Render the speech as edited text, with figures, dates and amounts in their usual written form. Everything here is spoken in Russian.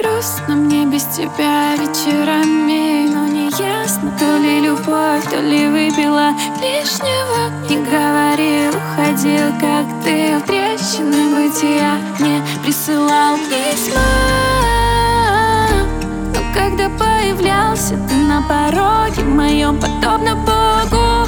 Грустно мне без тебя вечерами, но не ясно, то ли любовь, то ли выпила лишнего. Не говорил, уходил, как ты в трещины бытия мне присылал письма. Но когда появлялся ты на пороге моем, подобно Богу,